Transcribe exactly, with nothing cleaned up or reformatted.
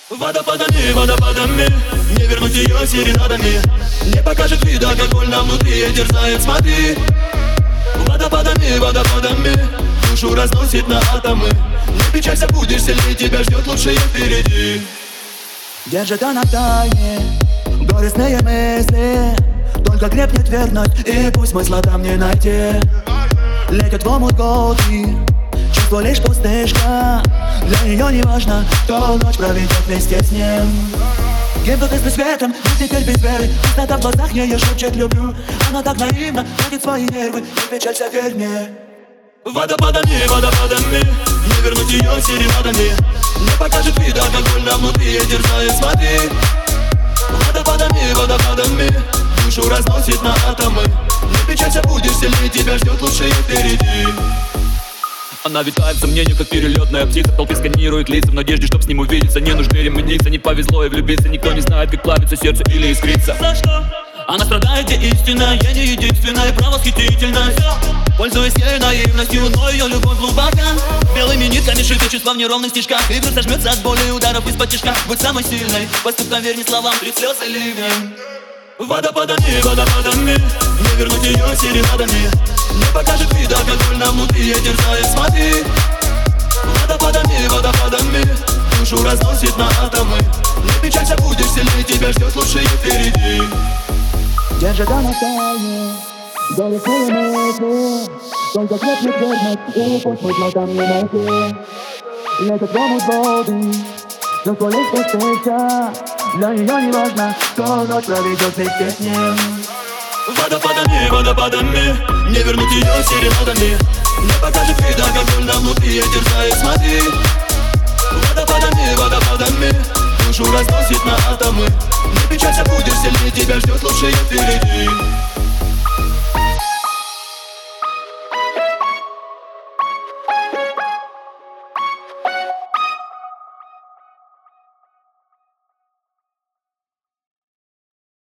Водопадами, водопадами, не вернуть ее серенадами. Не покажет вид, алкоголь нам внутри терзает, смотри. Водопадами, водопадами, душу разносит на атомы. Не печалься, будешь сильнее, тебя ждет лучшее впереди. Держит она в тайне горестные мысли, только крепнет верность, и пусть смысла там не найти. Летят в омут годы, чувство лишь пустышка. Для нее не важно, кто ночь проведет вместе с ним. Кем-то ты с светом, но теперь без веры. Пустота в глазах ее шепчет люблю. Она так наивно тратит свои нервы. Не печалься, верь мне. Водопадами, водопадами, не вернуть ее серенадами. Не покажет вид, алкоголь нам внутри терзает, смотри. Водопадами, водопадами, душу разносит на атомы. Не печалься, будешь сильнее, тебя ждет лучшее впереди. Она витает в сомнениях, как перелетная птица. В толпе сканирует лица в надежде, чтоб с ним увидеться. Не нужно ремниться, не повезло и влюбиться. Никто не знает, как плавится сердце или искрится. За что? Она страдает, где истина. Я не единственная, правосхитительность. Пользуясь ею наивностью, но ее любовь глубока. Белыми нитками шиты чувства в неровных стежках. И вдруг сожмется от боли ударов из-под тишка. Будь самой сильной, поступком верь не словам, при слезы ливнем. Водопадами, водопадами, не вернуть ее серенадами. Не покажет вид, алкоголь нам внутри терзает, смотри. Водопадами, водопадами, душу разносит на атомы. Не печалься, будешь сильнее, тебя ждет лучшее впереди. Держит она в тайне горестные мысли, только крепнет верность, и пусть смысла там не найти. Летят в омут воды, чувство лишь пустышка. Для нее не важно, кто ночь проведет вместе с ним. Водопадами, водопадами, не вернуть ее серенадами. Не покажет вид, алкоголь нам внутри терзает, смотри. Водопадами, водопадами, душу разносит на атомы. Не печалься, будешь сильнее, тебя ждет лучшее впереди.